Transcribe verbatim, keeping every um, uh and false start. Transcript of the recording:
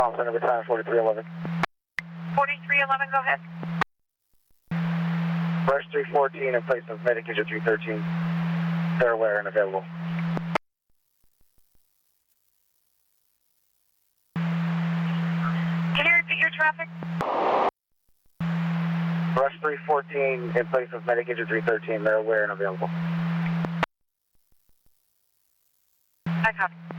Officer number time forty-three eleven. forty-three eleven, go ahead. Rush three fourteen in place of medic engine three thirteen. They're aware and available. Can you repeat your traffic? Rush three fourteen in place of medic engine three thirteen. They're aware and available. I copy.